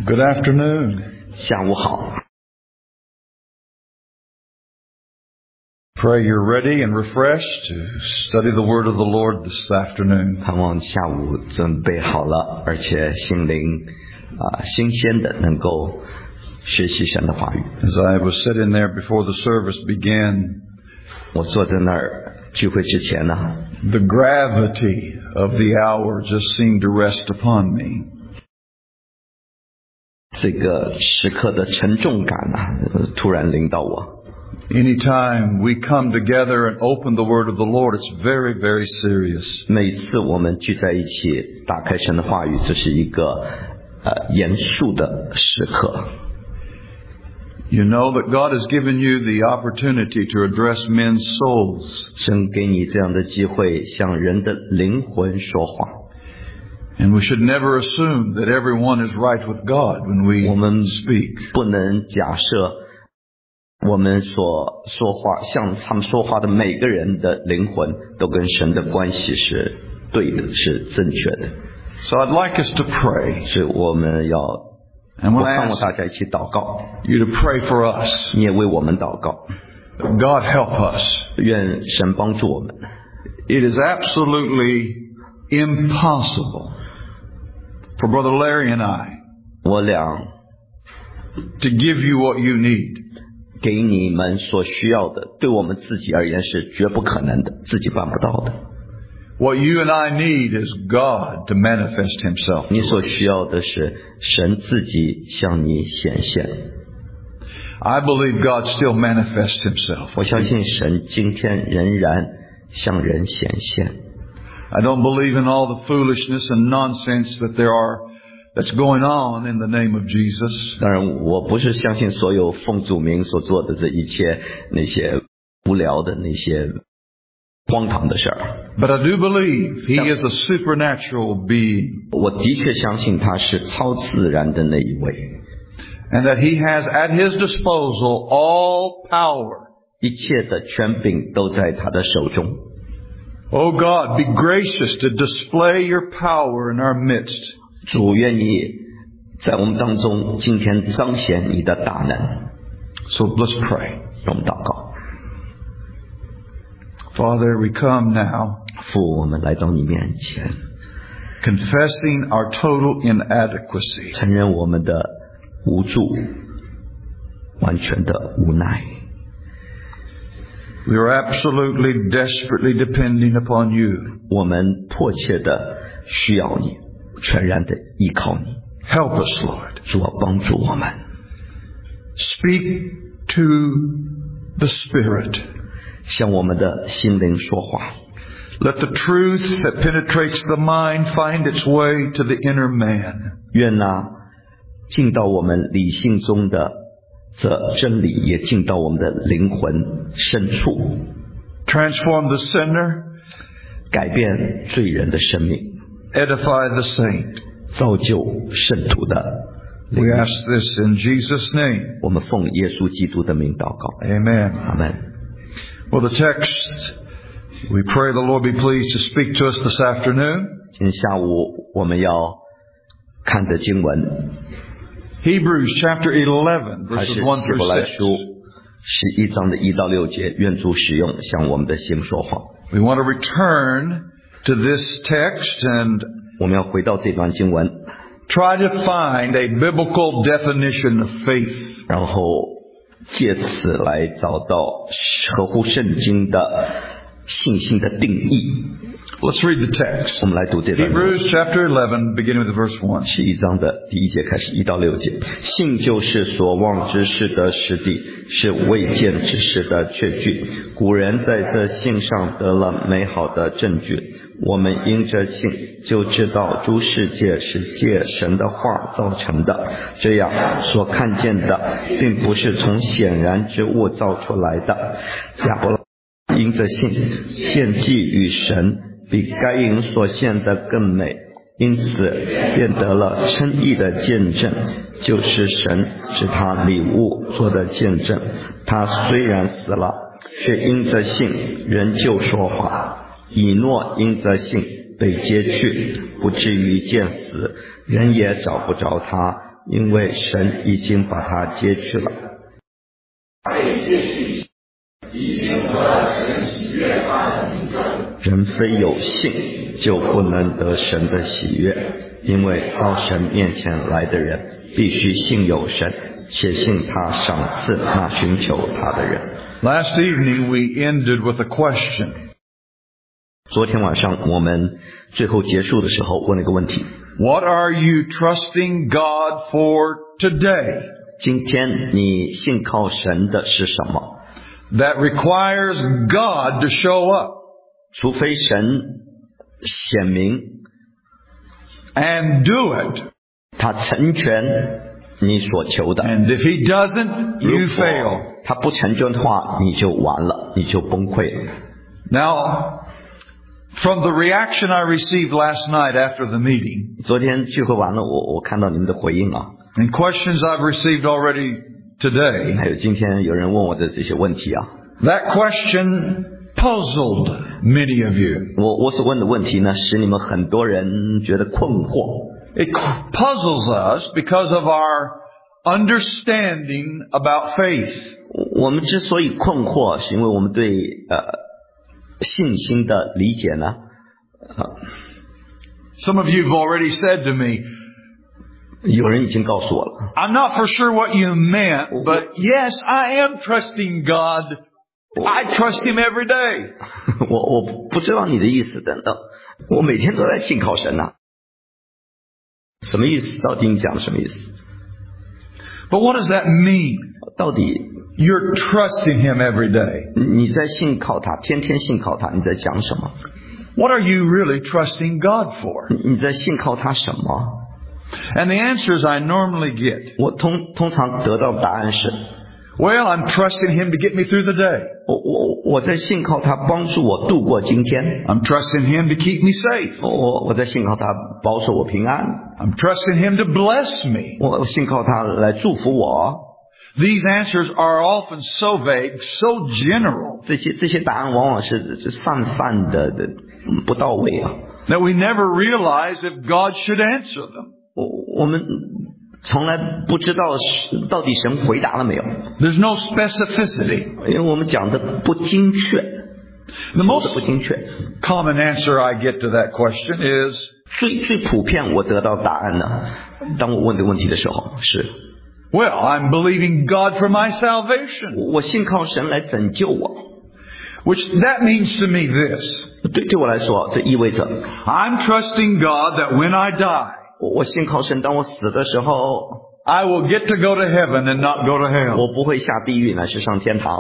Good afternoon. 下午好。 Pray you're ready and refreshed to study the Word of the Lord this afternoon. 盼望下午准备好了，而且心灵新鲜的能够学习神的话语。 As I was sitting there before the service began, 我坐在那儿聚会之前呢， the gravity of the hour just seemed to rest upon me. 这个时刻的沉重感突然临到我。 Anytime we come together and open the Word of the Lord, it's very, very serious. 每次我们聚在一起打开神的话语，这是一个严肃的时刻。 You know that God has given you the opportunity to address men's souls. 神给你这样的机会向人的灵魂说话。 And we should never assume that everyone is right with God when we 我们 speak. 不能假设我们所说话，像他们说话的每个人的灵魂都跟神的关系是对的，是正确的。 So I'd like us to pray. 所以我们要， And 我 when I 盼望 ask 大家一起祷告， you to pray for us, 你也为我们祷告， God help us. 愿神帮助我们。 It is absolutely impossible for Brother Larry and I 我俩 to give you what you need. 给你们所需要的，对我们自己而言是绝不可能的，自己办不到的。 What you and I need is God to manifest Himself. 你所需要的是神自己向你显现。 I believe God still manifests Himself. 我相信神今天仍然向人显现。 I don't believe in all the foolishness and nonsense that's going on in the name of Jesus. 当然，我不是相信所有奉主名所做的这一切那些无聊的那些荒唐的事儿。 But I do believe He is a supernatural being. 我的确相信他是超自然的那一位， And that He has at His disposal all power. 一切的权柄都在他的手中。 Oh God, be gracious to display Your power in our midst. 主愿你在我们当中今天彰显你的大能。 So let's pray. 让我们祷告。 Father, we come now 父，我们来到你面前， confessing our total inadequacy. 承认我们的无助，完全的无奈。 We are absolutely, desperately depending upon You. 我们迫切的需要你，全然的依靠你。 Help us, Lord. 主啊，帮助我们， Speak to the Spirit. 向我们的心灵说话。 Let the truth that penetrates the mind find its way to the inner man. 愿那进到我们理性中的这真理，也进到我们的灵魂深处， Transform the sinner. 改变罪人的生命， Edify the saint. 造就圣徒的灵 We 命。 ask this in Jesus' name. 我们奉耶稣基督的名祷告， Amen. 阿门。 Well, the text, we pray the Lord be pleased to speak to us this afternoon. 今天下午我们要看的经文 Hebrews chapter 11, 还 verses 是 1 希 through 伯来 6. 书11章的1到6节，愿主使用向我们的心说话。 We want to return to this text and 我们要回到这段经文， try to find a biblical definition of faith. 然后借此来找到合乎圣经的信心的定义。 Let's read the text. 我们来读这段经文 Hebrews chapter 11, beginning with verse 1. 11章的第1节开始，1到6节。信就是所望之事的实底，是未见之事的确据。古人在这信上得了美好的证据。我们因着信就知道诸世界是借神的话造成的，这样所看见的并不是从显然之物造出来的。亚伯拉罕因着信献祭与神，比该隐所献的更美，因此便得了称义的见证，就是神是他礼物做的见证。他虽然死了，却因着信仍旧说话。以诺因着信被接去，不至于见死，人也找不着他， 因为神已经把它接去了。人非有信就不能得神的喜悦，因为到神面前来的人必须信有神，且信他赏赐那寻求他的人。 Last evening we ended with a question. 昨天晚上我们最后结束的时候问了一个问题。 What are you trusting God for today? 今天你信靠神的是什么？ That requires God to show up. 除非神显明 And do it. 他成全你所求的。 And if He doesn't, you 如果 fail. 他不成就的话，你就完了，你就崩溃了。 Now, from the reaction I received last night after the meeting, 昨天聚会完了，我看到你们的回应啊， and questions I've received already today, 还有今天有人问我的这些问题啊， that question puzzled many of you. 我所问的问题呢，使你们很多人觉得困惑。 It puzzles us because of our understanding about faith. 我们之所以困惑，是因为我们对信心的理解呢。 Some of you have already said to me, 有人已经告诉我了， I'm not for sure what you meant, but yes, I am trusting God. I trust Him every day. 我不知道你的意思等等，我每天都在信靠神啊。什么意思？到底你讲的什么意思？ But what does that mean? 到底 You're trusting Him every day. 你在信靠他，天天信靠他，你在讲什么？ What are you really trusting God for? 你在信靠他什么？ And the answers I normally get, 我通常得到的答案是， well, I'm trusting Him to get me through the day. 我在信靠他帮助我度过今天。 I'm trusting Him to keep me safe. 我在信靠他保守我平安。 I'm trusting Him to bless me. 我信靠他来祝福我。 These answers are often so vague, so general, 这些答案往往是泛的不到位啊。 that we never realize if God should answer them. 我们从来不知道到底神回答了没有， There's no specificity. 因为我们讲的不精确， The 说的 most 不精确。 common answer I get to that question is, 最普遍我得到答案呢，当我问这个问题的时候是， well, I'm believing God for my salvation. 我信靠神来拯救我。 Which that means to me this. 对我来说，这意味着 I'm trusting God that when I die, 我信靠神，当我死的时候， I will get to go to heaven and not go to hell. 我不会下地狱，乃是上天堂。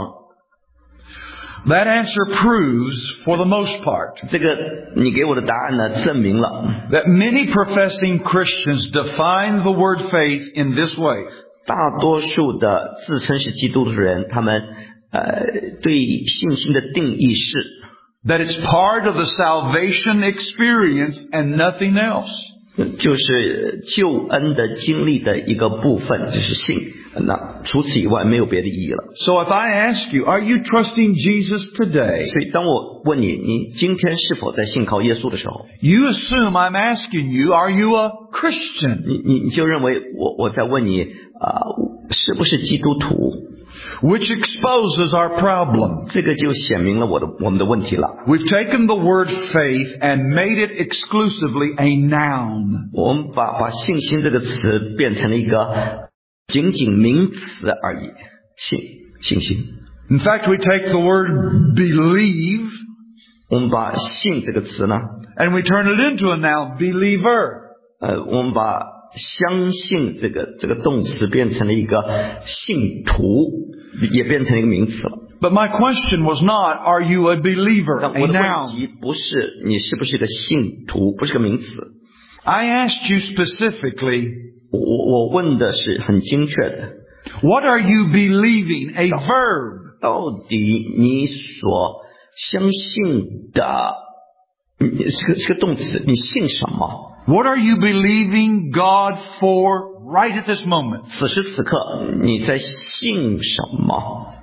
That answer proves, for the most part, 这个你给我的答案呢，证明了 that many professing Christians define the word faith in this way. 大多数的自称是基督徒的人，他们对信心的定义是 That it's part of the salvation experience and nothing else. 就是救恩的经历的一个部分，就是信。那除此以外没有别的意义了。 So if I ask you, are you trusting Jesus today? 所以当我问你，你今天是否在信靠耶稣的时候， You assume I'm asking you, are you a Christian? 你就认为我在问你是不是基督徒？ Which exposes our problem. 这个就显明了我们的问题了。 We've taken the word faith and made it exclusively a noun. 我们把信心这个词变成了一个仅仅名词而已，信心。 In fact, we take the word believe 我们把信这个词呢， and we turn it into a noun, believer. 我们把相信这个动词变成了一个信徒，也变成一个名词了。 But my question was not, are you a believer, 但 a 我的问 noun. 题不是你是不是一个信徒，不是个名词。 I asked you specifically, 我问的是很精确的， what are you believing, a verb? 到底你所相信的是个动词，你信什么？ What are you believing God for right at this moment? 此时此刻你在信什么？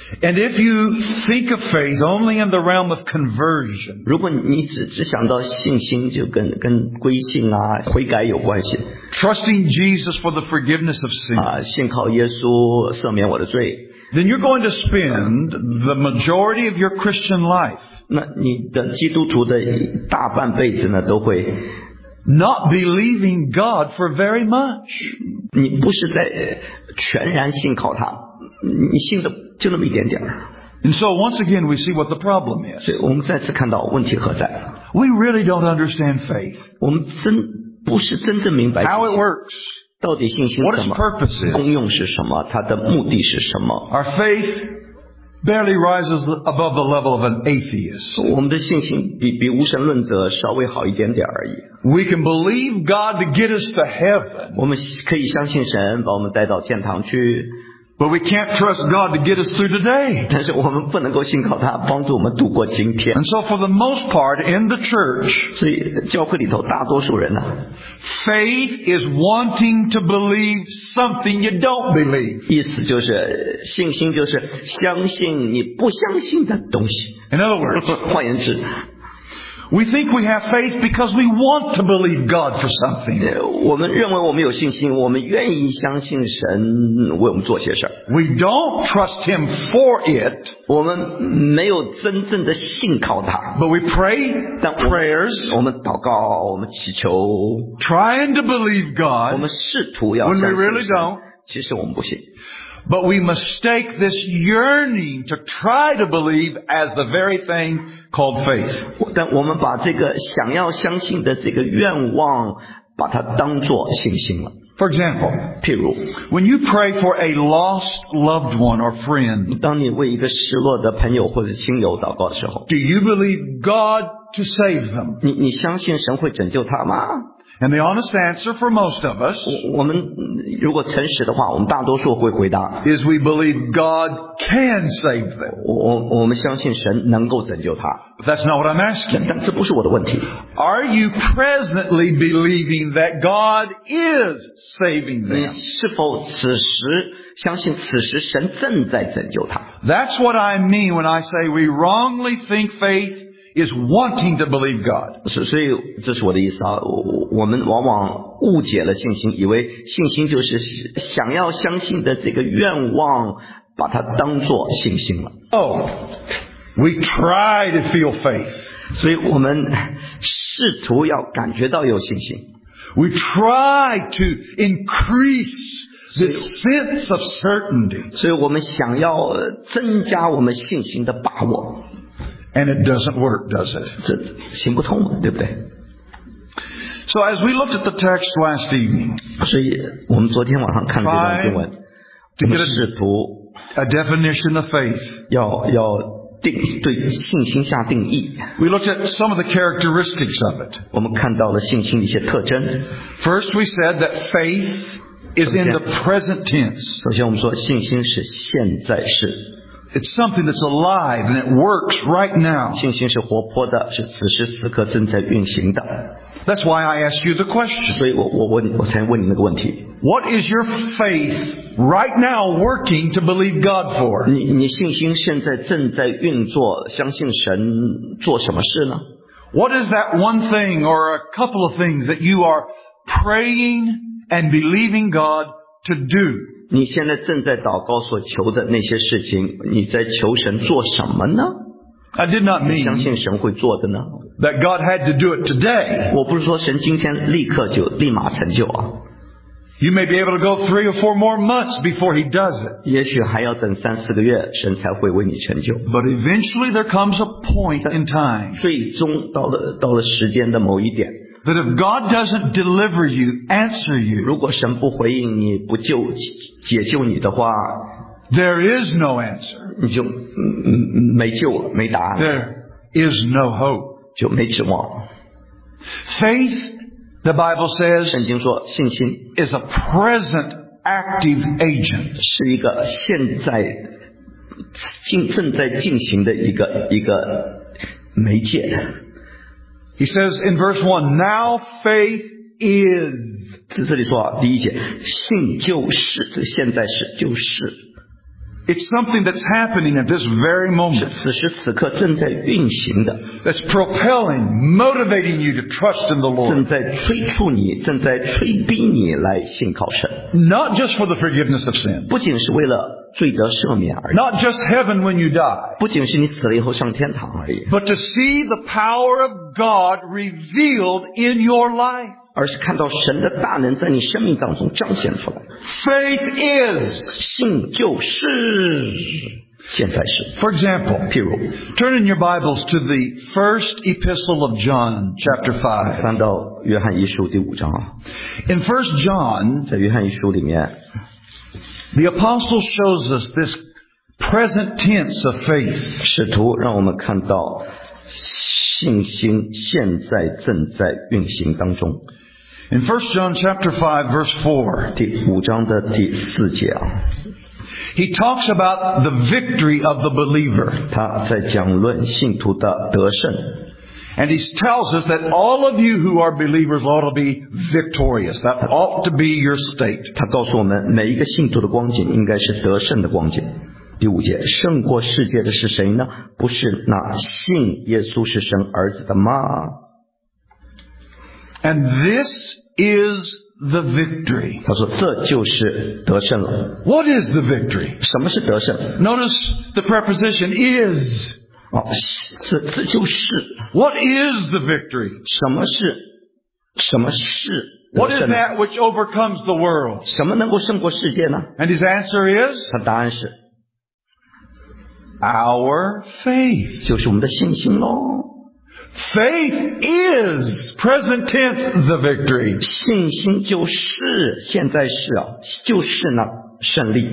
And if you think of faith only in the realm of conversion, 如果你只想到信心，就跟归信啊、悔改有关系 trusting Jesus for the forgiveness of sin, 啊，信靠耶稣赦免我的罪， then you're going to spend the majority of your Christian life 那你的基督徒的大半辈子呢，都会 not believing God for very much. 你不是在全然信靠他，你信的就那么一点点。 And so once again we see what the problem is. 所以我们再次看到问题何在。 We really don't understand faith, 我们不是真正明白 how 信 it 心 works, 到底信心 what 什 its 么， purpose 功 is. 用是什么，它的目的是什么。 Our faith barely rises above the level of an atheist. 我们的信心比无神论者稍微好一点点而已。 We can believe God to get us to heaven, 我们可以相信神把我们带到天堂去， but we can't trust God to get us through today. 但是我们不能够信靠他帮助我们度过今天。 And so for the most part in the church, 所以教会里头大多数人呢， faith is wanting to believe something you don't believe. 意思就是信心就是相信你不相信的东西。 In other words, 换言之， we think we have faith because we want to believe God for something. 我们认为我们有信心，我们愿意相信神为我们做些事儿。 We don't trust Him for it, 我们没有真正的信靠他， but we pray 但 prayers, 我们祷告，我们祈求， trying to believe 我 God 们试图要 when 相 we 信 really 神 don't. 其实我们不信。 But we mistake this yearning to try to believe as the very thing called faith. 但我们把这个想要相信的这个愿望，把它当作信心了。 For example, 譬如， when you pray for a lost loved one or friend, 当你为一个失落的朋友或者亲友祷告的时候， do you believe God to save them? 你相信神会拯救他吗？ And the honest answer for most of us 我们如果诚实的话，我们大多数会回答， is we believe God can save them. 我们相信神能够拯救他。 But that's not what I'm asking. 但这不是我的问题。 Are you presently believing that God is saving 你 them? 是否此时相信此时神正在拯救他？ That's what I mean when I say we wrongly think faith is wanting to believe God. 所以这是我的意思啊。我们往往误解了信心，以为信心就是想要相信的这个愿望，把它当作信心了。 Oh, we try to feel faith. 所以我们试图要感觉到有信心， We try to increase this sense of certainty. 所以我们想要增加我们信心的把握， And it doesn't work, does it? 这行不通嘛，对不对？ So as we looked at the text last evening, 所以我们昨天晚上看这段经文， to 我们 get 试图 a definition of faith, 要对信心下定义。 we looked at some of the characteristics of it. 我们看到了信心的一些特征。 First, we said that faith is in the present tense. 首先，我们说信心是现在式， It's something that's alive and it works right now. 信心是活泼的，是此时此刻正在运行的。 That's why I asked you the question. 所以我才问你那个问题： What is your faith right now working to believe God for? 你信心现在正在运作，相信神做什么事呢？ What is that one thing or a couple of things that you are praying and believing God to do? 你现在正在祷告所求的那些事情，你在求神做什么呢？ I did not 你相 mean 信神会做的呢？ that God had to do it today. 我不是说神今天立刻就立马成就啊， You may be able to go 3 or 4 more months before He does it. 也许还要等3、4个月，神才会为你成就。 But eventually there comes a point in time 最终到了时间的某一点， that if God doesn't deliver you, answer you, 如果神不回应你，不解救你的话， there is no answer. 你就没救了，没答案， There is no hope. 就没指望。 Faith, the Bible 圣 says, 经说，信心 is a present active agent. 是一个现在正在进行的一个媒介。 He says in verse 1, now faith is. 这里说啊，第一节，信就是，这现在式就是。 It's something that's happening at this very 是 moment. 此时此刻正在运行的， That's propelling, motivating you to trust in the 正 Lord. 在催促你，正在催逼你来信靠神。 Not just for the forgiveness of sin. 不仅是为了罪得赦免而已， Not just heaven when you die. 不仅是你死了以后上天堂而已， But to see the power of God revealed in your life. 而是看到神的大能在你生命当中彰显出来。 Faith is. 信就是，现在是。 For example, 譬如 turn in your Bibles to the first epistle of John, chapter 5. 翻到约翰一书第5章啊， In 1 John, 在约翰一书里面， the apostle shows us this present tense of faith. 使徒让我们看到信心现在正在运行当中。 In 1 John chapter 5, verse 4, 第5章的第4节啊， he talks about the victory of the believer. 他在讲论信徒的得胜， And he tells us that all of you who are believers ought to be victorious. That ought to be your state. 他告诉我们每一个信徒的光景应该是得胜的光景。第5节，胜过世界的是谁呢？不是那信耶稣是神儿子的吗？ And this is the victory. 他说这就是得胜了。 What is the victory? 什么是得胜？ Notice the preposition is. 这就是 What is the victory? 什么是得 What is 胜呢？ that which overcomes the world? 什么能够胜过世界呢？ And his answer is 他答案是 our faith. 就是我们的信心咯。 Faith is, present tense, the victory. 信心就是现在是就是那胜利。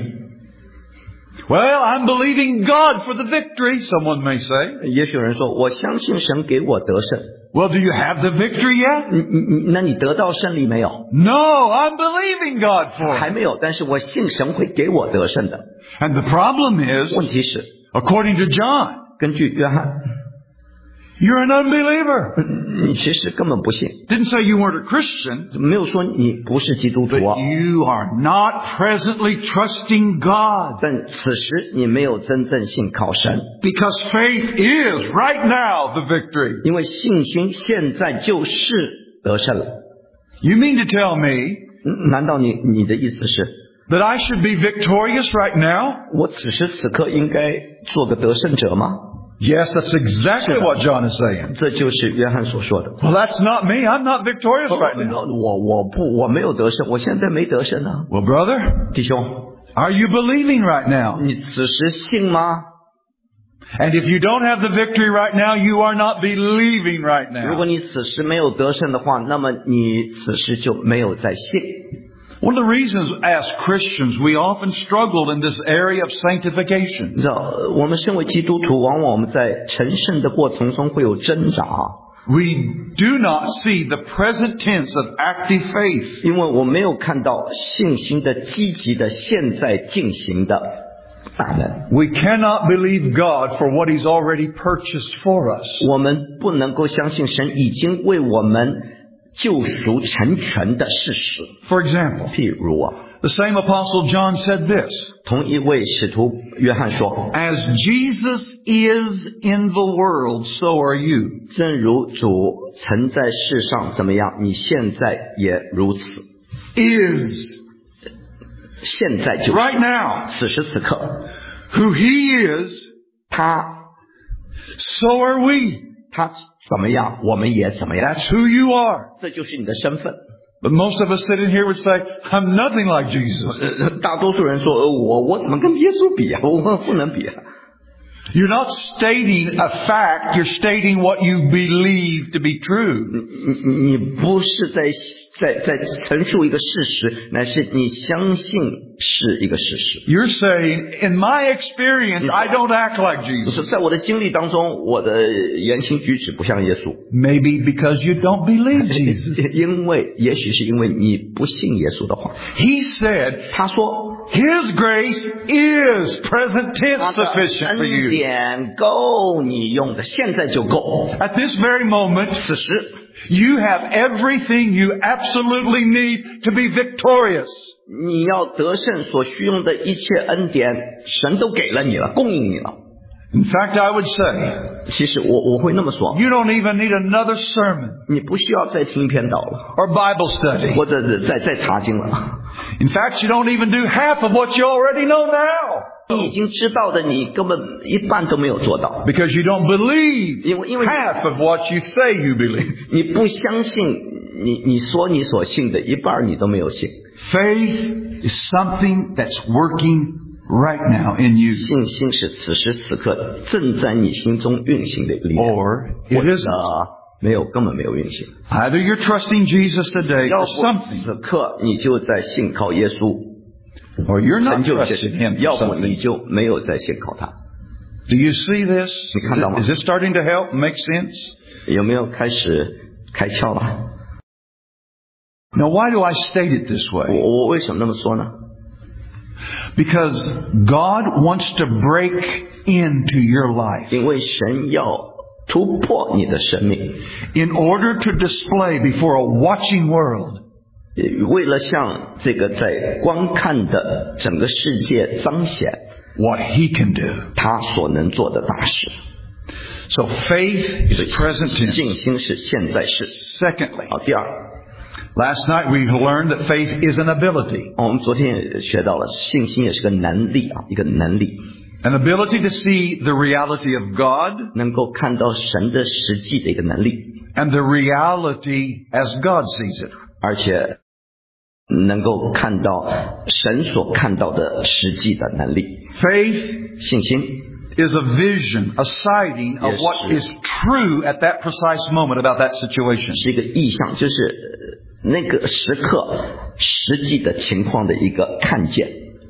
Well, I'm believing God for the victory, someone may say. 也许有人说，我相信神给我得胜。 Well, do you have the victory yet? 那你得到胜利没有？ No, I'm believing God for 还 it. 没有，但是我信神会给我得胜的。 And the problem is, 问题是， according to John, 根据约翰， you're an unbeliever. 你其实根本不信， Didn't say you weren't a Christian, 没有说你不是基督徒 but 啊。 you are not presently trusting God. 但此时你没有真正信靠神， Because faith is, right now, the victory. 因为信心现在就是得胜了。 You mean to tell me 难道你的意思是， that I should be victorious right now? 我此时此刻应该做个得胜者吗？ Yes, that's exactly what John is saying. 这就是约翰所说的。 Well, that's not me. I'm not victorious right now. 我没有得胜，我现在没得胜啊， Well, brother, 弟兄， are you believing right now? 你此时信吗？ And if you don't have the victory right now, you are not believing right 如果 now. 你此时没有得胜的话，那么你此时就没有在信。 One of the reasons as Christians we often struggle in this area of 你 sanctification 知道，我们身为基督徒，往往我们在成圣的过程中会有挣扎， we do not see the present tense of active faith. 因为我没有看到信心的积极的现在进行的大能。 We cannot believe God for what He's already purchased for us. 我们不能够相信神已经为我们救赎成全的事实。 For example, 譬如 the same Apostle John said this, 同一位使徒约翰说， As Jesus is in the world, so are you. 正如主曾在世上怎么样，你现在也如此。 Is, 现在就是 right now, 此时此刻， who He is, 他 so are we. 他怎么样，我们也怎么样， That's who you are. 这就是你的身份。 But most of us sitting here would say, I'm nothing like Jesus. 大多数人说，我怎么跟耶稣比啊？我不能比啊。 You're not stating a fact, you're stating what you believe to be true. 你不是在陈述一个事实，乃是你相信是一个事实。 You're saying, in my experience, I don't act like 就 Jesus. 是在我的经历当中，我的言行举止不像耶稣， Maybe because you don't believe Jesus. 因为也许是因为你不信耶稣的话。 He said, 他说 His grace is present tense 他的 sufficient for 恩 you. 典够你用的，现在就够。 At this very moment, 此时 you have everything you absolutely need to be victorious. 你要得胜所需用的一切恩典，神都给了你了，供应你了。 In fact, I would say, 其实我会那么说， you don't even need another sermon 你不需要再听一篇道了， or Bible study. 或者是再查经了。 In fact, you don't even do half of what you already know now. 你已经知道的，你根本一半都没有做到， Because you don't believe 因为 half of what you say you believe. 你不相信，你说你所信的一半你都没有信。 Faith is something that's working right now in you. 信心是此时此刻正在你心中运行的力量， Or 或 it 者 isn't. 根本没有运行。 Either you're trusting Jesus today 要 for 不 something, 此刻你就在信靠耶稣， or you're 成 not 就这 trusting Him 要 for 不你 something. 就没有在信靠他。 Do you see this? Is this starting to help make sense? 有没有开始开窍了？ Now, why do I state it this way? 我为什么那么说呢？ Because God wants to break into your life 因为神要突破你的生命， in order to display before a watching world 为了向这个在观看的整个世界彰显 what He can do. 他所能做的大事。 So faith is present 信 tense. 心是现在式。 Secondly, 好，第二， last night we learned that faith is an ability. 我们昨天也学到了，信心也是个能力啊，一个能力， An ability to see the reality of God 能够看到神的实际的一个能力， and the reality as God sees it. 而且能够看到神所看到的实际的能力。 Faith 信心 is a vision, a sighting of Yes, what sir. is true at that precise moment about that situation. 是一个意象，就是那个时刻实际的情况的一个看见。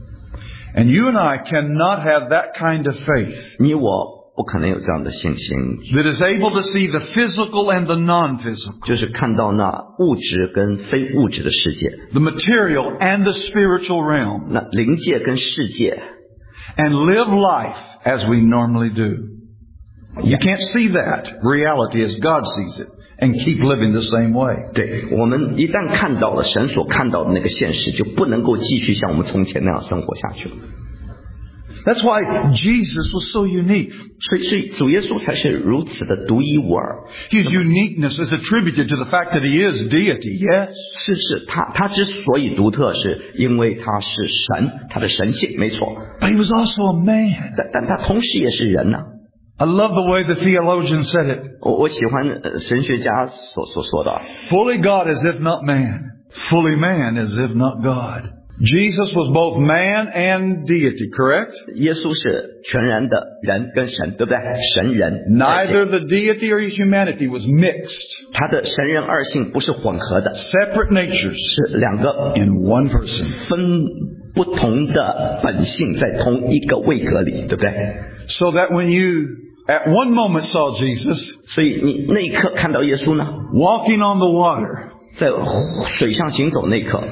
And you and I cannot have that kind of faith 你我不可能有这样的信心， that is able to see the physical and the non-physical, 就是看到那物质跟非物质的世界， the material and the spiritual realm, 那灵界跟世界， and live life as we normally do. You can't see that reality as God sees it and keep living the same way. 对，我们一旦看到了神所看到的那个现实，就不能够继续像我们从前那样生活下去了。 That's why Jesus was so unique. 所以主耶稣才是如此的独一无二。 His uniqueness is attributed to the fact that He is deity, yes. 是他之所以独特，是因为他是神，他的神性没错。 But He was also a man. 但他同时也是人呐、 I love the way the theologian said it. 我喜欢神学家所说的， Fully God as if not man. Fully man as if not God. Jesus was both man and deity, correct? 耶稣是全然的人跟神，对不对？神人 Neither the deity or His humanity was mixed. 他的神人二性不是混合的， Separate natures 是两个 in one person. 分不同的本性在同一个位格里，对不对？ So that when you at one moment saw Jesus 所以你那一刻看到耶稣呢， walking on the water, 在水上行走那一刻，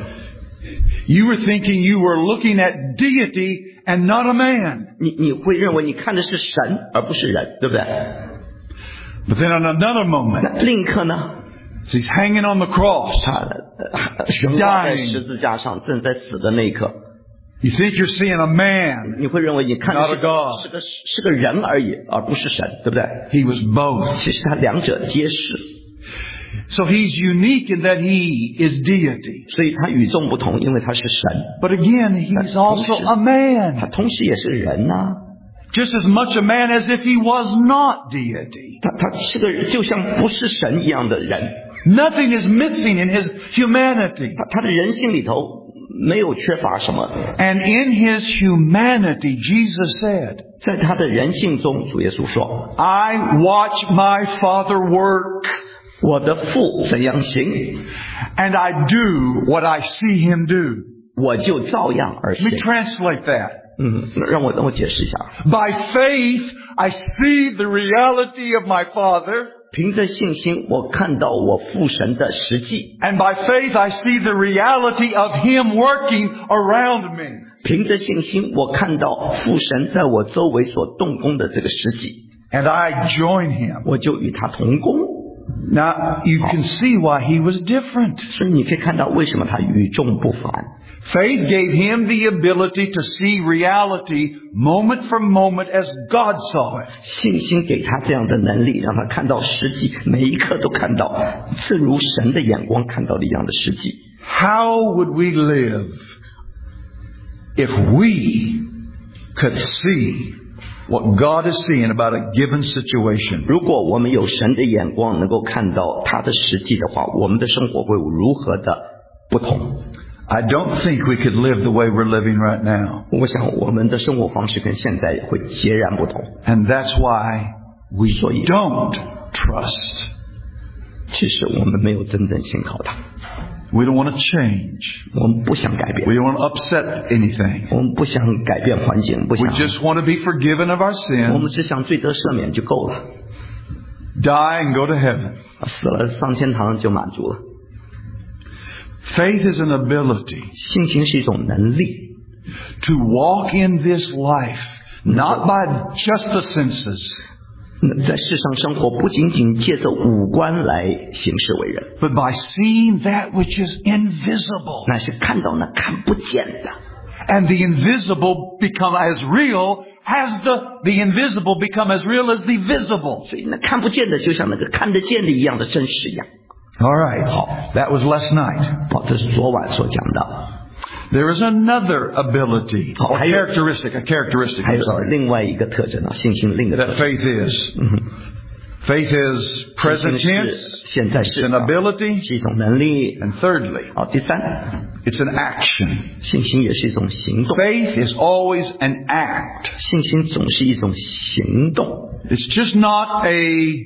you were thinking you were looking at deity and not a man. 你会认为你看的是神而不是人，对不对？ But then on another moment, 那另一刻呢， as He's hanging on the cross, 他悬挂在十字架上正在死的那一刻， you think you're seeing a man. 你会认为你看的 Not a God. 是个人而已，而不是神，对不对？ He was both. 其实他两者皆是， So He's unique in that He is deity. 所以他与众不同，因为他是神， But again, He's also a 他 man. 同时也是人呐、 Just as much a man as if He was not deity. 他是个就像不是神一样的人， Nothing is missing in His humanity. 他的人性里头没有缺乏什么， And in His humanity, Jesus said, 在他的人性中，主耶稣说 I watch my Father work, 我的父怎样行， and I do what I see Him do. 我就照样而 Let 行 me。translate that. 让我解释一下， By faith, I see the reality of my Father, 凭着信心，我看到我父神的实际， and by faith, I see the reality of Him working around me. 凭着信心，我看到父神在我周围所动工的这个实际， And I join Him. 我就与他同工。 Now, you can see why He was different. 所以你可以看到为什么他与众不凡。 Faith gave him the ability to see reality moment from moment as God saw it. 信心给他这样的能力，让他看到实际，每一刻都看到，正如神的眼光看到的一样的实际。 How would we live if we could see what God is seeing about a given situation? 如果我们有神的眼光，能够看到他的实际的话，我们的生活会如何的不同？ I don't think we could live the way we're living right now. 我想我们的生活方式跟现在会截然不同。 And that's why we don't trust. 其实我们没有真正信靠他。 We don't want to change. 我们不想改变。 We don't want to upset anything. 我们不想改变环境，不 We 想。 just want to be forgiven of our 我们 sins, 只想罪得赦免就够了， die and go to heaven. 死了上天堂就满足了。 Faith is an ability 信心是一种能力， to walk in this life, not by just the senses, 在世上生活不仅仅借着五官来行事为人， but by seeing that which is invisible. 那是看到那看不见的。 And the invisible become as real as the invisible become as real as the visible. 所以那看不见的就像那个看得见的一样的真实一样。 All right. That was last night. 好，这是昨晚所讲的。 There is another ability, or a characteristic, I'm 还有 sorry, 另外一个特征啊，信心另一个特 that 征。 faith is. Faith is present 信心 tense, 是现在 it's 式 an 的， ability, 是一种能力。 and thirdly, 好，第三， it's an action. 信心也是一种行动。 Faith is always an act. 信心总是一种行动， It's just not a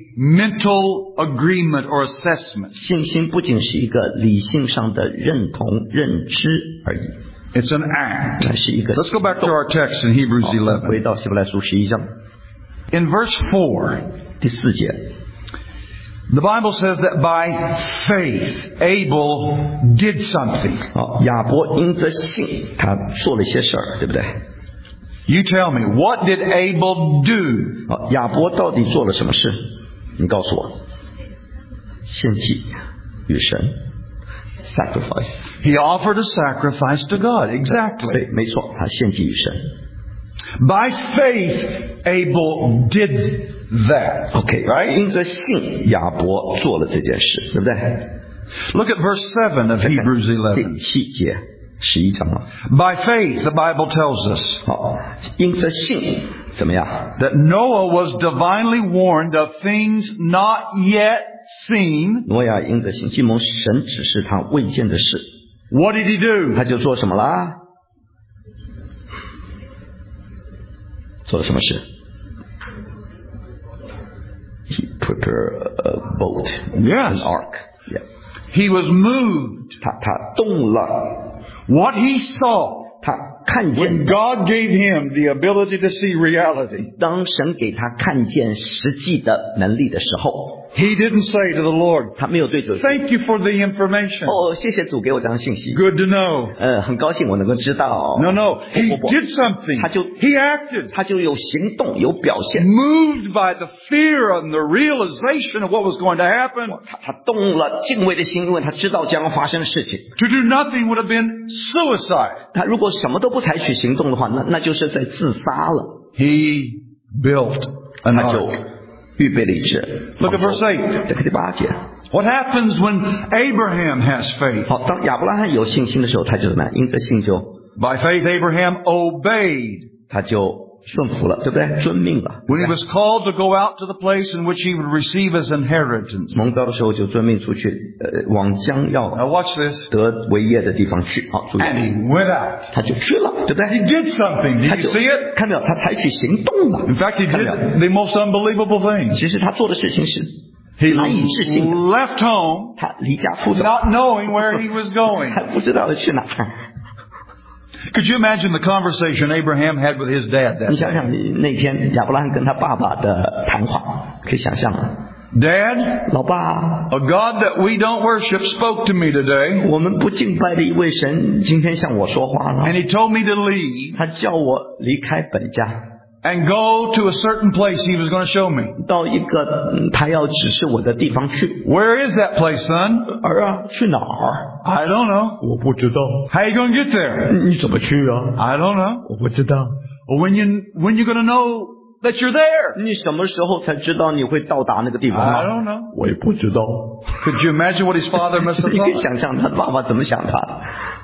mental agreement or assessment. 信心不仅是一个理性上的认同、认知而已， It's an act. 那是一个 Let's go back to our text in Hebrews 11. 回到希伯来书11章 In verse 4, 第4节， the Bible says that by faith, Abel did something. 好，亚伯因着信，他做了一些事儿，对不对？ You tell me, what did Abel do? 好，亚伯到底做了什么事？你告诉我。献祭与神 ，sacrifice。 He offered a sacrifice to God. Exactly. 对，没错，他献祭与神。 By faith, Abel did that. OK， Right? 因着信，亚伯做了这件事，对不对？ Look at verse 7 of Hebrews 11. 第7节，11章啊。 By faith, the Bible tells us 好，因着信怎么样？ that Noah was divinely warned of things not yet seen. 挪亚因着信，既蒙神指示他未见的事， What did he do? 他就做什么啦？做了什么事 ？He prepared a boat, Yes. an ark. Yeah. He was moved. 他动了， What he saw 他看见 when God gave him the ability to see reality. 当神给他看见实际的能力的时候， He didn't say to the Lord, 他没有对主说 thank you for the information. 哦，谢谢主给我这样信息， Good to know. 很高兴我能够知道。 No, no. He 不 did something. 他就 He acted. 他就有行动，有表现。 Moved by the fear and the realization of what was going to happen. 他动了敬畏的心，因为他知道将要发生的事情。 To do nothing would have been suicide. 他如果什么都不采取行动的话，那就是在自杀了。 He built an 他就 ark. 预备了一只。 Look at verse 8. 这个第8节。 What happens when Abraham has faith? 好，当亚伯拉罕有信心的时候，他就怎么样？因着信就 By faith, Abraham obeyed. 他就顺服了，对不对？遵命了。 When he was called to go out to the place in which he would receive his inheritance. 蒙召的时候就遵命出去，往将 Now 要 watch this. 得为业的地方去。好，注意， And he went out. 他就去了，对不 He 对？ did something. Did 他 you 就 see it? 看到他采取行动了。 In fact, he did the most unbelievable thing. 其实他做的事情是 He 难以置信的。 left home 他离家出走， not knowing where he was going. 还不知道要去哪儿。 Could you imagine the conversation Abraham had with his dad 你 that 想 day? 想，那天亚伯拉罕跟他爸爸的谈话，可以想象吗？ Dad, 老爸， a God that we don't worship spoke to me today, 我们不敬拜的一位神，今天向我说话了 and。he told me to leave 他叫我离开本家， and go to a certain place he was going to show me. 到一个他要指示我的地方去。 Where is that place, son? 儿啊，去哪儿？ I don't know. 我不知道。 How are you going to get there? 你怎么去啊？ I don't know. 我不知道。 Well, when you going to know that you're there? 你什么时候才知道你会到达那个地方 I 吗？ don't know. 我也不知道。 Could you imagine what his father must have 你可以 thought? 想象他爸爸怎么想他的。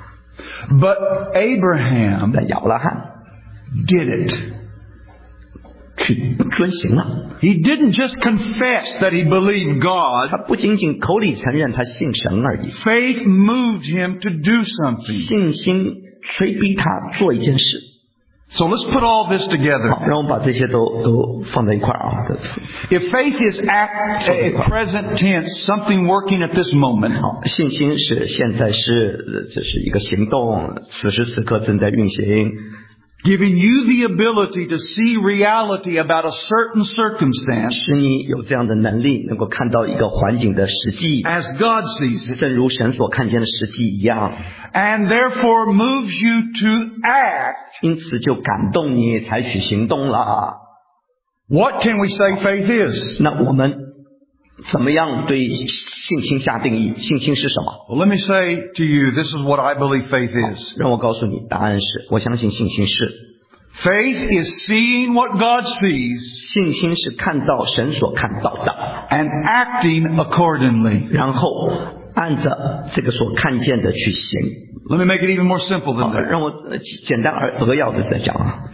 But Abraham 但亚伯拉罕 did it. 去遵行了， He didn't just confess that he believed 他 God. 不仅仅口里承认他信神而已， Faith moved him to do something. 信心催逼他做一件事。 So let's put all this 好， together. 让我们把这些都放在一块儿啊。 If faith is at present tense, something working at this moment, 好，信心是现在是这是一个行动，此时此刻正在运行， giving you the ability to see reality about a certain circumstance 使你有这样的能力，能够看到一个环境的实际， as God sees it, 正如神所看见的实际一样， and therefore moves you to act. 因此就感动你采取行动了。 What can we say faith is? 那我们怎么样对信心下定义？信心是什么？ Well, let me say to you, this is what I believe faith is. 让我告诉你，答案是我相信信心是 Faith is seeing what God sees 信心是看到神所看到的， and acting accordingly. 然后按着这个所看见的去行。 Let me make it even more simple than 好， that. 让我简单而扼要的再讲啊。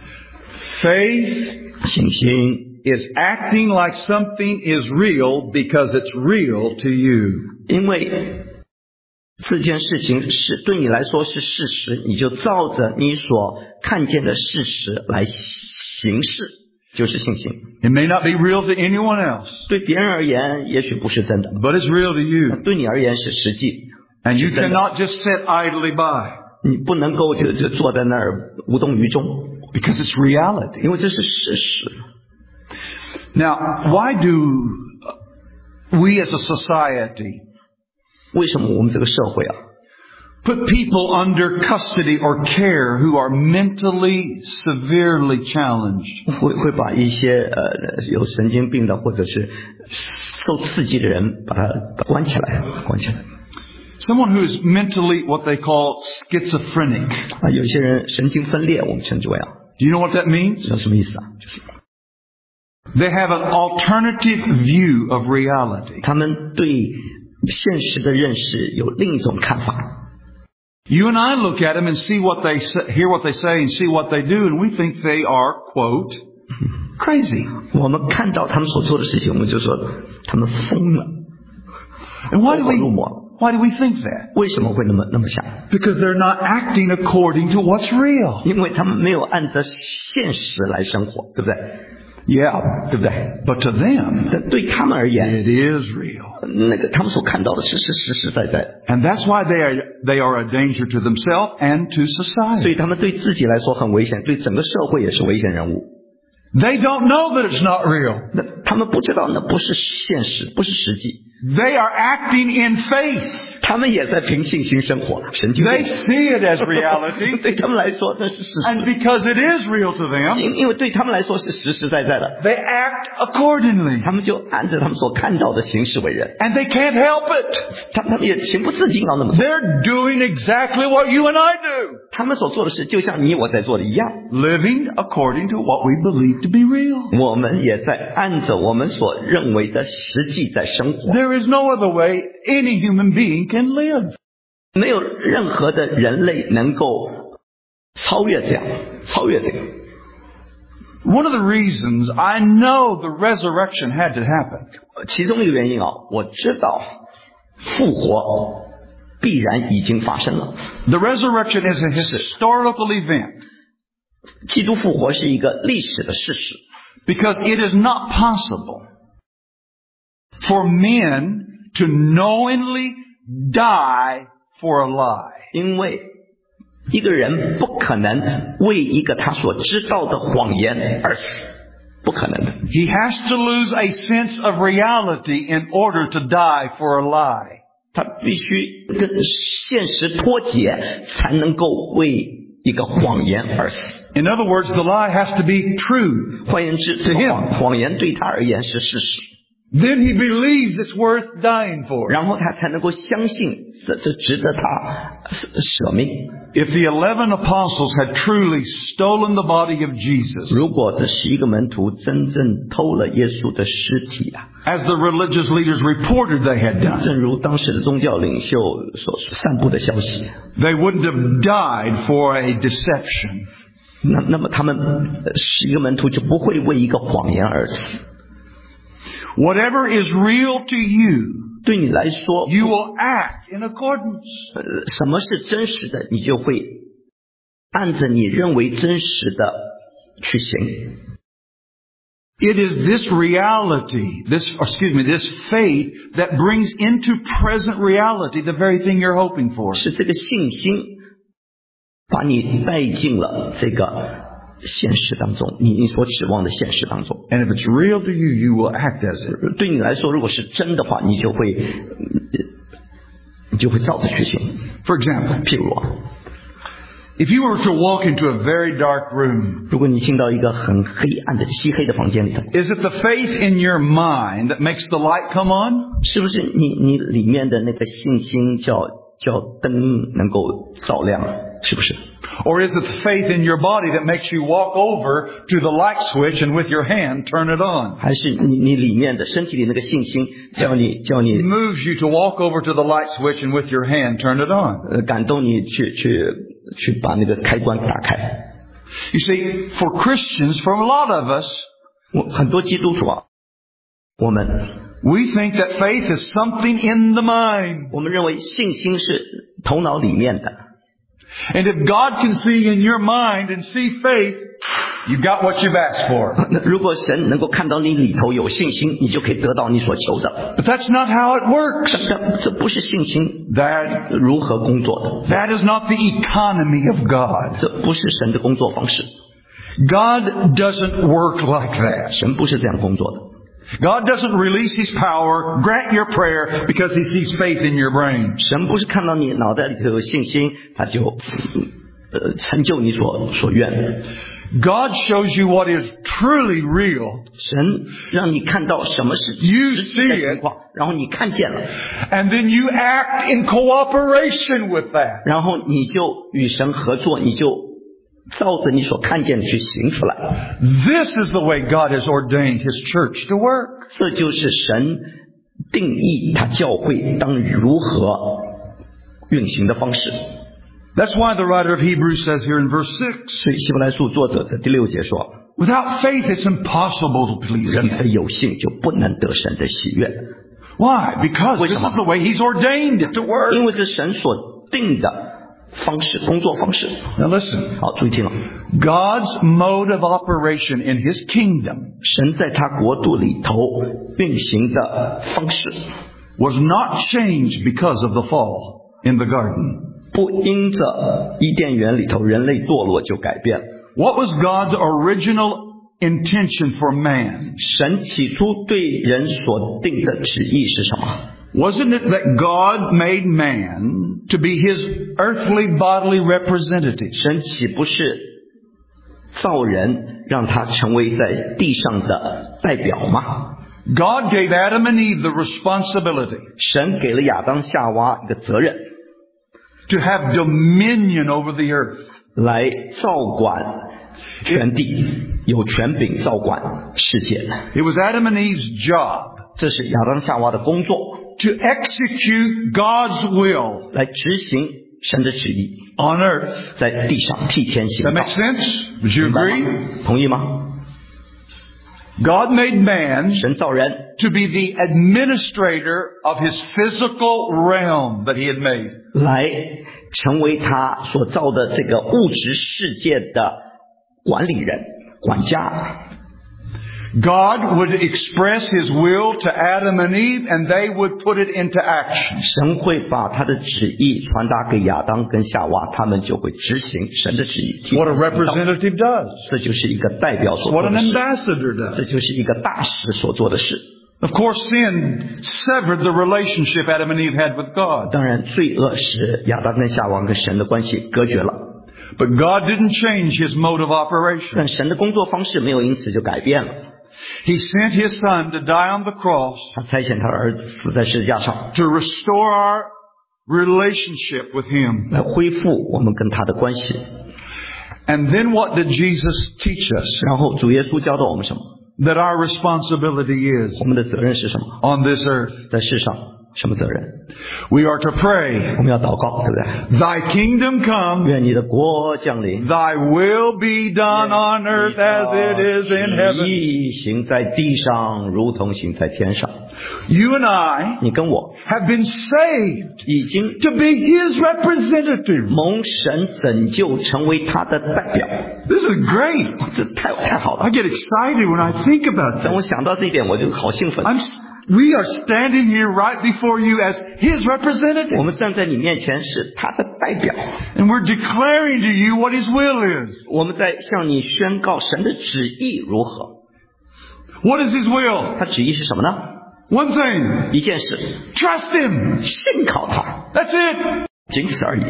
Faith 信心 is acting like something is real because it's real to you. 因为这件事情是对你来说是事实，你就照着你所看见的事实来行事，就是信心。 It may not be real to anyone else, 对别人而言也许不是真的， but it's real to you. 对你而言是实际。 And you cannot just sit idly by 你不能够就坐在那儿无动于衷， because it's reality. 因为这是事实。 Now, why do we as a society 为什么我们这个社会啊， put people under custody or care who are mentally severely challenged? 会把一些有神经病的或者是受刺激的人把他关起来？ Someone who is mentally what they call schizophrenic. 啊，有些人神经分裂，我们称之为啊， Do you know what that means? 知道什么意思啊？就是 They have an alternative view of reality. 他们对现实的认识有另一种看法。 You and I look at them and see what they say, hear what they say and see what they do, and we think they are, quote, crazy. 我们看到他们所做的事情，我们就说他们疯了。 And why do 走火入魔。 we think that? 为什么会那么想？ Because they're not acting according to what's real. 因为他们没有按照现实来生活，对不对？ Yeah, 对不对？ but to them, 但对他们而言， it is real. 那个他们所看到的是实实在在的， And that's why they are a danger to themselves and to 所 society. 以他们对自己来说很危险，对整个社会也是危险人物。 They don't know that it's not real. 那他们不知道那不是现实，不是实际， They are acting in faith. 他们也在凭信心生活，神经 They 病。 see it as reality. 对他们来说那是事 And 实， because it is real to them, 因为对他们来说是实实在在的， they act accordingly. 他们就按着他们所看到的行事为人， And they can't help it. 他们也情不自禁要那么做。 They're doing exactly what you and I do. 他们所做的事就像你我在做的一样， Living according to what we believe to be real. 我们也在按着我们所认为的实际在生活。 There is no other way any human being can live. 没有任何的人类能够超越这样。 One of the reasons I know the resurrection had to happen 其中一个原因啊，我知道复活必然已经发生了。 The resurrection is a historical event 基督复活是一个历史的事实， because it is not possible for men to knowingly die for a lie. 因为一个人不可能为一个他所知道的谎言而死，不可能的。 He has to lose a sense of reality in order to die for a lie. 他必须跟现实脱节，才能够为一个谎言而死。 In other words, the lie has to be true. 换言之，这个谎言对他而言是事实。 Then he believes it's worth dying for. 然后他才能够相信这值得他舍命。 If the 11 apostles had truly stolen the body of Jesus, 如果这11个门徒真正偷了耶稣的尸体啊， as the religious leaders reported they had done, 正如当时的宗教领袖所散布的消息， they wouldn't have died for a deception. 那么他们11个门徒就不会为一个谎言而死。 Whatever is real to you, 对你来说 you will act in accordance. 什么是真实的，你就会按着你认为真实的去行。 It is this reality, this faith that brings into present reality the very thing you're hoping for. 是这个信心把你带进了这个现实当中，你所指望的现实当中。 And if it's real to you, you will act as it. 对你来说，如果是真的话，你就会照着去行。 For example, 譬如 if you were to walk into a very dark room, 如果你进到一个很黑暗的漆黑的房间里头， is it the faith in your mind that makes the light come on? 是不是你里面的那个信心叫灯能够照亮，是不是？ Or is it the faith in your body that makes you walk over to the light switch and with your hand turn it on? 还是你里面的身体里那个信心叫你 Moves you to walk over to the light switch and with your hand turn it on. 感动你去把那个开关打开。 You see, for Christians, for a lot of us, 很多基督徒啊，我们 we think that faith is something in the mind. 我们认为信心是头脑里面的。 And if God can see in your mind and see faith, you got what you've asked for. 如果神能够看到你里头有信心，你就可以得到你所求的。 But that's not how it works. 这不是信心 That 如何工作的， That is not the economy of God. 这不是神的工作方式。 God doesn't work like that. 神不是这样工作的。 God doesn't release His power, grant your prayer because He sees faith in your brain. 神不是看到你脑袋里头有信心，他就成就你所愿的。 God shows you what is truly real. 神让你看到什么是 You 实际的 see 情 it. 况，然后你看见了， And then you act in cooperation with that. 然后你就与神合作，你就照着你所看见的去行出来。 This is the way God has ordained His church to work. 这就是神定义他教会当如何运行的方式。 That's why the writer of Hebrews says here in verse 6, 所以希伯来书作者在第6节说， without faith it's impossible to please 人 Him. 非有信就不能得神的喜悦， Why? Because this is 为什么？ the way He's ordained it to work. 因为这是神所定的方式，工作方式。 Now listen. 好，注意听了， God's mode of operation in His kingdom 神在他国度里头运行的方式， was not changed because of the fall in the garden. 不因着伊甸园里头人类堕落就改变。 What was God's original intention for man? 神起初对人所定的旨意是什么？ Wasn't it that God made man to be His earthly bodily representative? 神岂不是造人让他成为在地上的代表吗？ God gave Adam and Eve the responsibility 神给了亚当夏娃一个责任， to have dominion over the earth. 来照管全地，有权柄照管世界。 It was Adam and Eve's job 这是亚当夏娃的工作， to execute God's will 来执行神的旨意， on earth. 在地上替天行 That 道 makes。sense? Would you 明白 agree? 吗？同意吗？ God made man 神造人 to be the administrator of His physical realm that He had made. 来成为他所造的这个物质世界的管理人、管家。 God would express His will to Adam and Eve, and they would put it into action. 神会把他的旨意传达给亚当跟夏娃，他们就会执行神的旨意。 What a representative does. 这就是一个代表所 What 做 an 的事， ambassador 这 does. 就是一个大使所做的事。 Of course, sin severed the relationship Adam and Eve had with God. 当然，罪恶使亚当跟夏娃跟神的关系隔绝了。 But God didn't change his mode of operation. 但神的工作方式没有因此就改变了。 He sent his son to die on the cross 他差遣他的儿子死在十字架上， to restore our relationship with him. 来恢复我们跟他的关系。 And then what did Jesus teach us? 然后主耶稣教导我们什么？ That our responsibility is 我们的责任是什么？ on this earth. 在世上什么责任？ We are to pray, 我们要祷告，对不对？ Thy kingdom come, 愿你的国降临， Thy will be done on earth as it is in 旨 heaven. 意行在地上，如同行在天上。 You and I 你跟我 have been saved 已经 to be his representative. 蒙神拯救，成为他的代表， This is great. 这太好 I 了。 get excited when I think about 当 that. 我想到这一点，我就好兴奋。 We are standing here right before you as his 我 representative. 们站在你面前是他的代表， And we're declaring to you what his will is. 我们在向你宣告神的旨意如何。 What is his will? 他旨意是什么呢？ One thing. 一件事， Trust him. 信靠他， That's it. 仅此而已。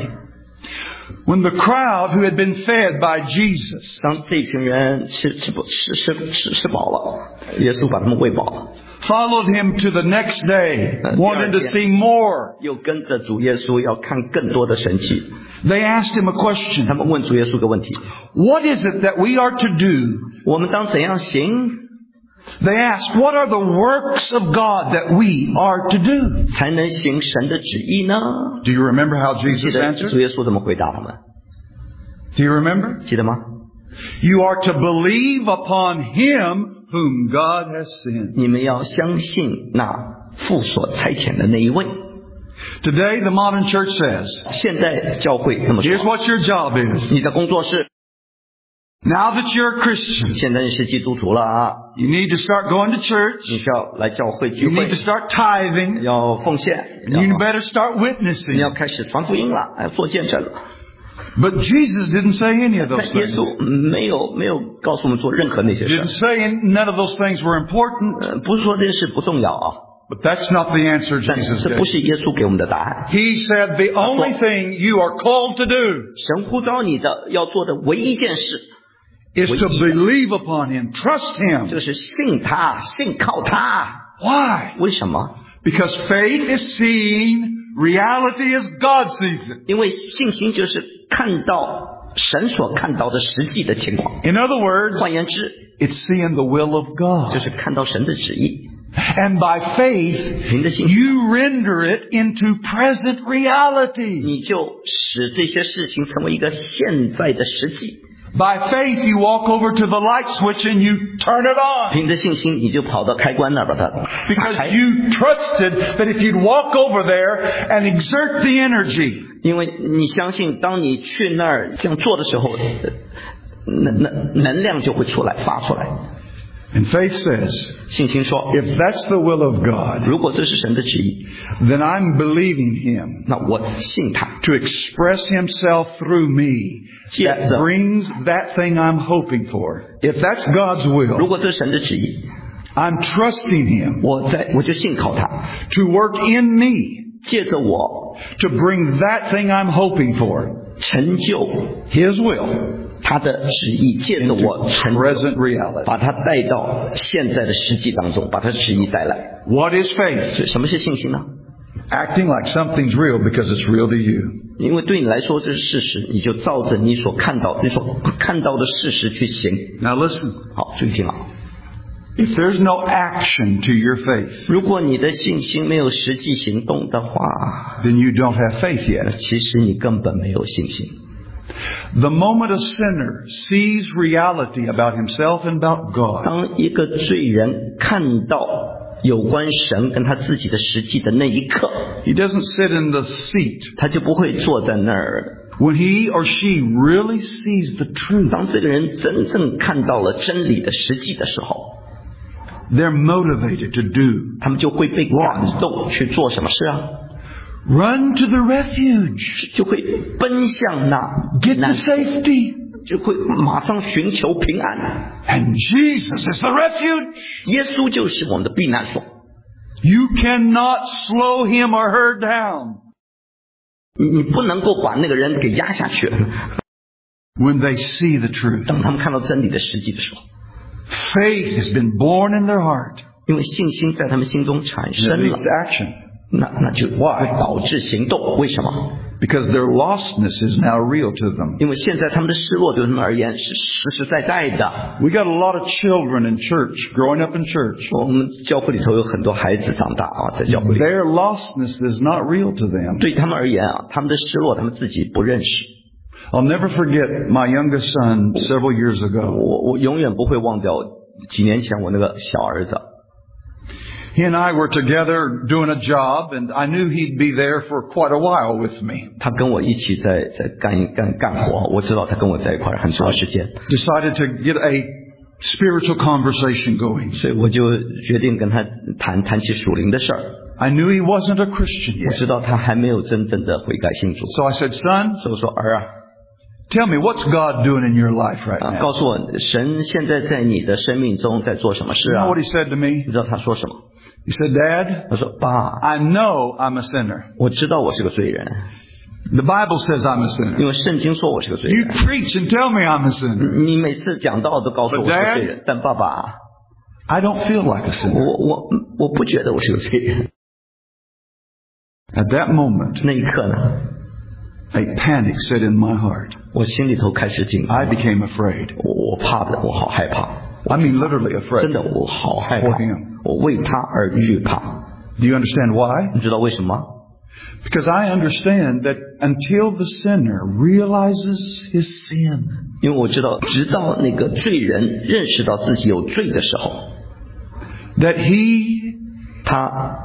When the crowd who had been fed by Jesus 当这群人吃饱了，耶稣把他们喂饱了， followed him to the next day, wanted to see more, 又跟着主耶稣要看更多的神迹。 they asked him a 他 question. 们问主耶稣个问题： What is it that we are to do? 我们当怎样行， They asked, what are the works of God that we are to do? 才能行神的旨意呢？ Do you remember how 记 Jesus 得 answered? 主耶稣怎么回答他们？ Do you remember? 记得吗？ You are to believe upon him whom God has sent. 你们要相信那父所差遣的那一位。 Today, the modern church says, 现在教会那么 here's 说， what your job is. 你的工作是 Now that you're a Christian, 现在你是基督徒了啊， you need to start going to church. 你需要来教会聚 You 会 need to，start tithing. 要奉献， You better start 你 witnessing. 要开始传福音了，要做见证了。 But Jesus didn't say any of 但 those 耶 things. 稣没有告诉我们做任何那些事 Didn't，say none of those things were important. 不是说这些事不重要啊， But that's not the answer 但 Jesus 这不 gave. 是耶稣给我们的答案。 He said the only thing you are called to do 神呼召你的要做的唯一一件事， is to believe upon him, trust him. 就是信他，信靠他。 Why? 为什么？ Because faith is seeing, reality is God sees it. 因为信心就是看到神所看到的实际的情况。 In other words, 换言之， it's seeing the will of 就 God. 是看到神的旨意。 And by faith, 凭着信心， you render it into present reality. 你就使这些事情成为一个现在的实际。 By faith, you walk over to the light switch and you turn it on. 凭着信心，你就跑到开关那儿把它打 Because 开， you trusted that if you'd walk over there and exert the energy, 因为你相信，当你去那儿这样做的时候，能量就会出来，发出来。 and faith says, 信心说， if that's the will of God, 如果这是神的旨意， then I'm believing Him 那我信他， to express Himself through me. That brings that thing I'm hoping for. If that's God's 如 will, 果这是神的旨意， I'm trusting Him 我就信靠他， to work in me 借着我 to bring that thing I'm hoping for, 成就 His will, 他的旨意，借着 into 我成就， present reality. 把它带到现在的实际当中，把他旨意带来。 What is faith? 所以什么是信心呢？ Acting like something's real because it's real to you. 因为对你来说这是事实，你就照着你所看到的事实去行。 Now listen, 好，注意听啊！ if there's no action to your faith, 如果你的信心没有实际行动的话， then you don't have faith yet. 其实你根本没有信心。 The moment a sinner sees reality about himself and about God, 当一个罪人看到有关神跟他自己的实际的那一刻， he doesn't sit in the seat. 他就不会坐在那儿。 When he or she really sees the truth, 当这个人真正看到了真理的实际的时候， they're motivated to do. 他们就会被感动去做什么事啊？ Run to the refuge. 就会奔向那 Get to 难 safety. 就会马上寻求平安。 And Jesus is the refuge. 耶稣就是我们的避难所。 You cannot slow him or her down. 你不能够把那个人给压下去。 when they see the truth. 当他们看到真理的实际的时候， Faith has been born in their heart. 因为信心在他们心中产 And 生 it 了 leads，to action. 那就会导致行动。为什么？ Because their lostness is now real to them. 因为现在他们的失落对他们而言是实实在在的。 We got a lot of children in church, growing up in church. 我们教会里头有很多孩子长大啊，在教会里， Their lostness is not real to them. 对他们而言啊，他们的失落他们自己不认识。 I'll never forget my youngest son several years ago. 我永远不会忘掉几年前我那个小儿子。 He and I were together doing a job, and I knew he'd be there for quite a while with me. 他跟我一起在干活，我知道他跟我在一块儿很长时间， Decided to get a spiritual conversation going. 所以我就决定跟他谈起属灵的事儿。 I knew he wasn't a Christian 我 yet. 知道他还没有真正的悔改信主， So I said, son, 所以我说儿啊， tell me, what's God doing in your life right 告 now? 诉我神现在在你的生命中在做什么事 You 啊 know？ what he said to me? 你知道他说什么？ He said, Dad, 他说爸， I know I'm a sinner. 我知道我是个罪人， The Bible says I'm a sinner. 因为圣经说我是个罪 You 人。 preach and tell me I'm a sinner. 你每次讲道都告诉我是个罪人，但爸爸， I don't feel like a sinner. 我不觉得我是个罪人。 At that moment, 那一刻呢， a panic set in my heart. 我心里头开始紧 I 张， became afraid. 我怕的，我好害怕， I mean literally 真 afraid. 的我好害怕 For him.， 我为他而惧怕。 Do you understand why? 你知道为什么？ Because I understand that until the sinner realizes his sin, 因为我知道，直到那个罪人认识到自己有罪的时候， that he 他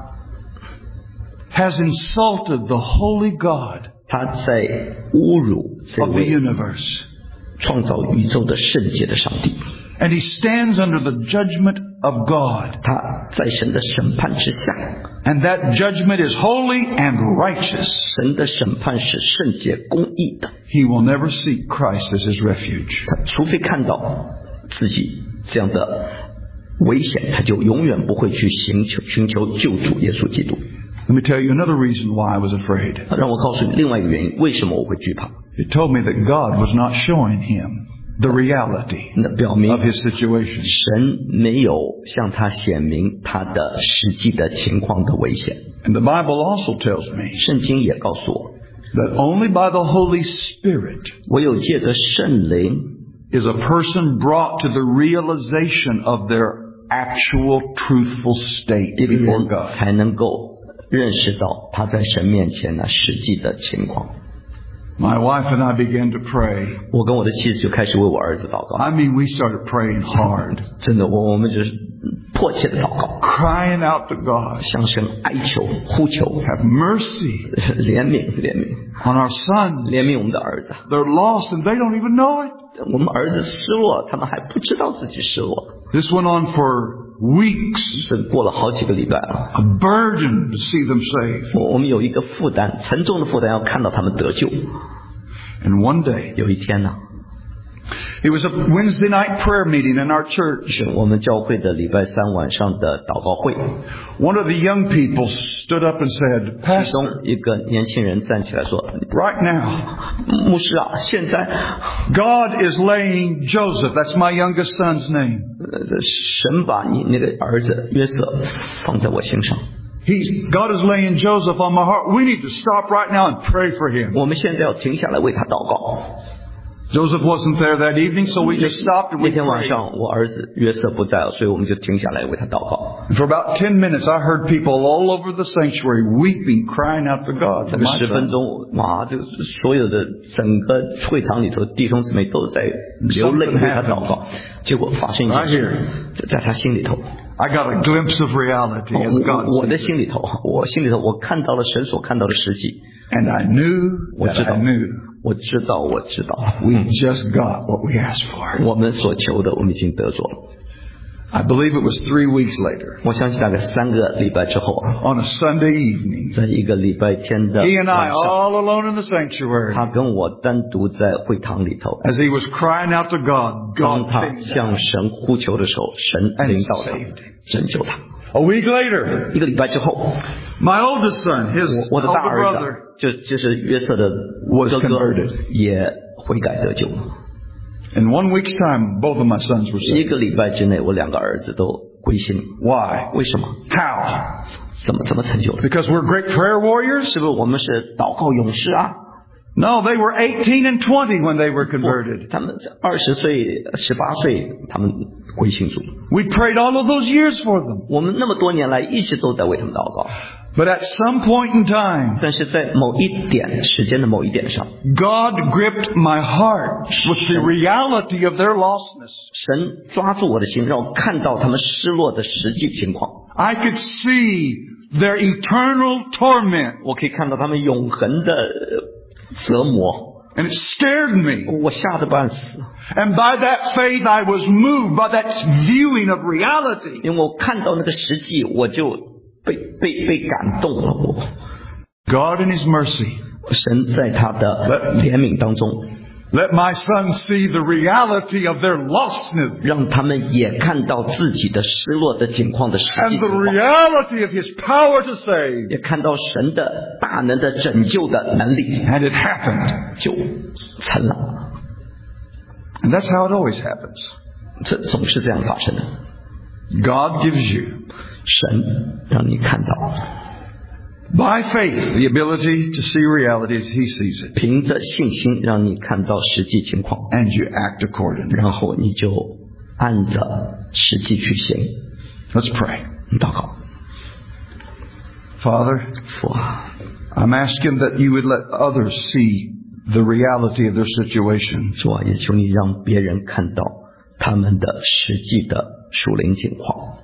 has insulted the holy God 他在侮辱这 of the 位 universe. 创造宇宙的圣洁的上帝， And he stands under the judgment of God. 他在神的审判之下， And that judgment is holy and righteous. 神的审判是圣洁公义的。 He will never seek Christ as his refuge. 他除非看到自己这样的危险，他就永远不会去寻求救主耶稣基督。 Let me tell you another reason why I was afraid. 让我告诉你另外一个原因，为什么我会惧怕？ It told me that God was not showing him the reality 那表明 of his situation. 神没有向他显明他的实际的情况的危险。 And the Bible also tells me 圣经也告诉我， that only by the Holy Spirit 唯有借着圣灵， is a person brought to the realization of their actual truthful state 一个 before 人 God. 才能够认识到他在神面前的实际的情况。 My wife and I began to pray. 我跟我的妻子就开始为我儿子祷告， I mean, we started praying hard, 真的，我们就是迫切的祷告， crying out to God, 向神哀求、呼求， have mercy 怜悯、 on our sons. 怜悯我们的儿子。 They're lost and they don't even know it. 我们儿子失落，他们还不知道自己失落。 This went on for weeks, 这过了好几个礼拜了， a burden to see them saved. 我们有一个负担，沉重的负担，要看到他们得救。 And one day, 有一天呢， it was a Wednesday night prayer meeting in our church. 是我们教会的礼拜三晚上的祷告会， One of the young people stood up and said, 其 Pastor, 中一个年轻人站起来说 right now,：“ 牧师啊，现在 God is laying Joseph, that's my youngest son's name. 神把你那个儿子约瑟放在我心上， God is laying Joseph on my heart. We need to stop right now and pray for him. 我们现在要停下来为他祷告。” Joseph wasn't there that evening, so we just stopped and 那 we 天晚 prayed. 上我儿子约瑟不在了，所以我们就停下来为他祷告。 And for about 10 minutes, I heard people all over the sanctuary weeping, crying out to God. 这 For 个 my 10分 son. 钟，哇，这个所有的整个会堂里头弟兄姊妹都在流泪为他祷告。结果发生一件事，在他心里头， I got a glimpse of reality as God 我的 sees it. 心里头，我看到了神所看到的实际。 And I knew that I knew 我知道， we just got what we asked for. 我们所求的，我们已经得着了。 I believe it was 3 weeks later, 我相信大概3个礼拜之后， on a Sunday evening, 在一个礼拜天的 he and I 晚上， all alone in the sanctuary, 他跟我单独在会堂里头， as he was crying out to God, 当 God 他 came 向 down 神呼求的时候，神领导他 and saved him. 拯救他。 A week later, 一个礼拜之后， my oldest son, his 我的大 older 儿 brother, 子就是约瑟的 was 哥哥 converted. 也悔改得救。 In 1 week's time, both of my sons were 1 saved. 个礼拜之内，我2个儿子都归信。 Why? 为什么？ How? 怎么成就的？ Because we're great prayer warriors? 是不是我们是祷告勇士啊？ No, they were 18 and 20 when they were converted. 他们20岁、18岁，他们归信主。 We prayed all of those years for them. 我们那么多年来一直都在为他们祷告， But at some point in time, 但是在某一点时间的某一点上， God gripped my heart with the reality of their lostness. 神抓住我的心，让我看到他们失落的实际情况。 I could see their eternal torment, 我可以看到他们永恒的折磨， and it scared me. 我吓得半死。 And by that faith, I was moved by that viewing of reality. 因为我看到那个实际，我就被感动了。我 God in His mercy, 神在他的怜悯当中， let my sons see the reality of their lostness 让他们也看到自己的失落的境况的实际 and 情 the 况， reality of His power to save. 也看到神的大能的拯救的能力， And it happened. 就成了。 And that's how it always happens. 这总是这样发生的。 God gives you, 神让你看到， by faith, the ability to see reality as He sees it. 凭着信心让你看到实际情况， And you act accordingly. 然后你就按着实际去行。 Let's pray. 祷告， Father, 父啊， I'm asking that you would let others see the reality of their situation. 主啊，也求你让别人看到他们的实际的属灵境况。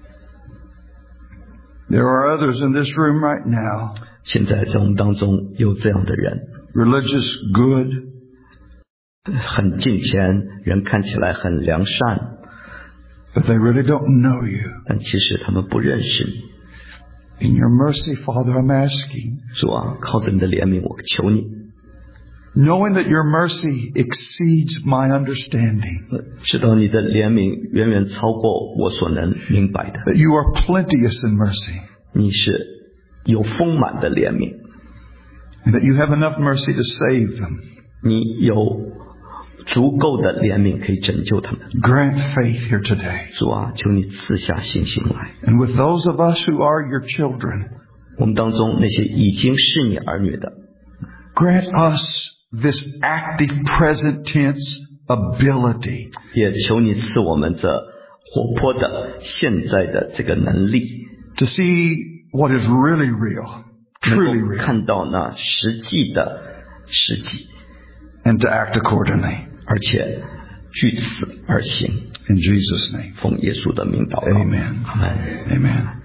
There are others in this room right now, 现在在我们当中有这样的人， religious, good, 很敬虔，人看起来很良善， but they really don't know you. 但其实他们不认识你。 In your mercy, Father, I'm asking, 主啊，靠着你的怜悯，我求你， knowing that your mercy exceeds my understanding, 知道你的怜悯远远超过我所能明白的， that you are plenteous in mercy, 你是有丰满的怜悯， and that you have enough mercy to save them. 你有足够的怜悯可以拯救他们。 Grant faith here today. 主啊，求你赐下信心来。 And with those of us who are your children, 我们当中那些已经是你儿女的， grant us this active present tense ability 也求你赐我们这活泼的现在的这个能力， to see what is really real, 能 truly 够 real, 看到那实际的实际， and to act accordingly. 而且据此而行。 In Jesus' name, 奉耶稣的名祷告， amen. 阿们。 Amen.